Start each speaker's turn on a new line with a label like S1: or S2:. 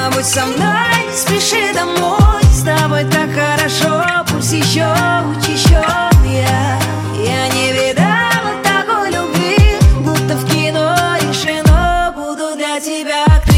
S1: Побудь со мной, не спеши домой. С тобой так хорошо, пусть еще учащен я. Я не видала такой любви, будто в кино решено. Буду для тебя